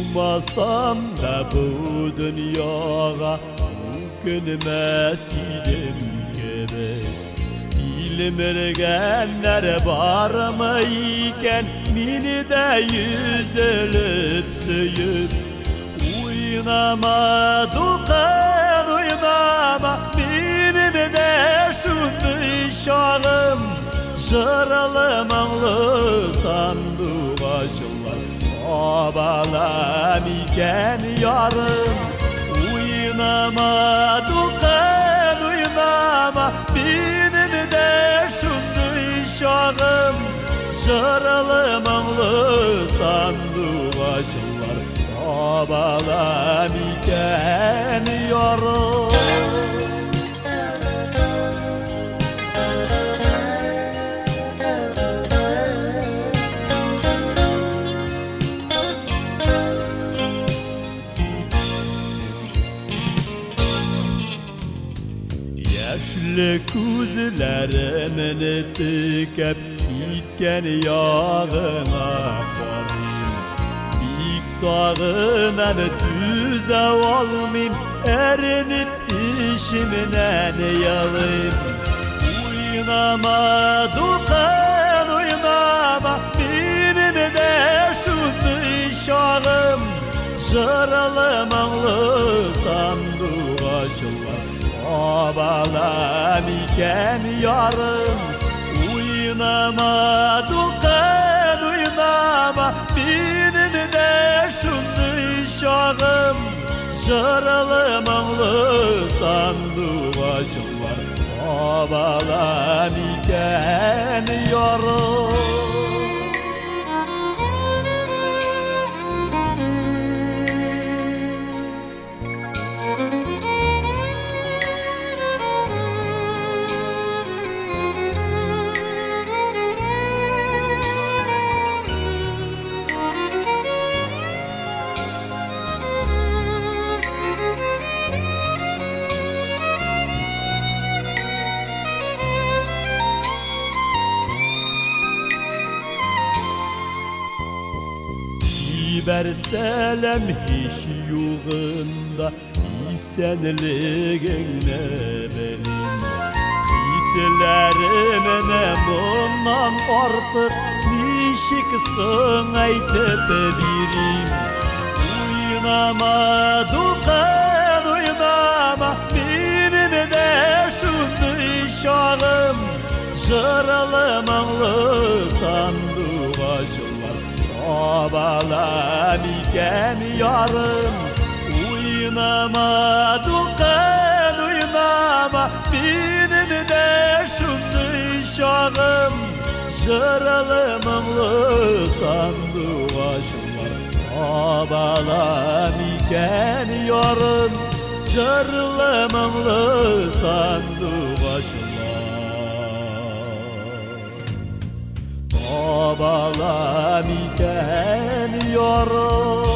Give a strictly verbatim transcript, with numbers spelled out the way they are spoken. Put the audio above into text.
Uymasam da bu dünyaya Gülmez idim gerek. Bilmirgenler var mı iken Mini de yüzülüp süyüp Uynama dukan uynama Benim de şundu şağım Jıralı manlı sandık aşılar Babalam iken yarım Uynama dukan uynama Benim de şundu şağım Jıralı manlı sandık aşılar Babalam iken yarım Yaşlı kuzlerimin tıkıp gitken yağına varayım İlk sağınan düze olmayayım Erinip işimden yalayım Uynama dukan uynama Benim de şundu şağım Jıralı manlı sandık aşılar Babalam iken yarım Uynama dukan uynama Benim de şundu şağım Jıralı manlı sandık aşılar Babalam iken yarım Verselem hiç yuğunda İsenliğin ne benim Hislerim ne bundan artık Nişiksın aytıp vereyim Uynama dukan uynama Benim de şundu şağım Jıralı manlı sandık aşılar Babalam iken yarım Uynama dukan uynama Benim de şundu şağım Jıralı manlı sandık aşılar Babalam iken yarım Jıralı manlı sandık aşılar Babalam iken yarım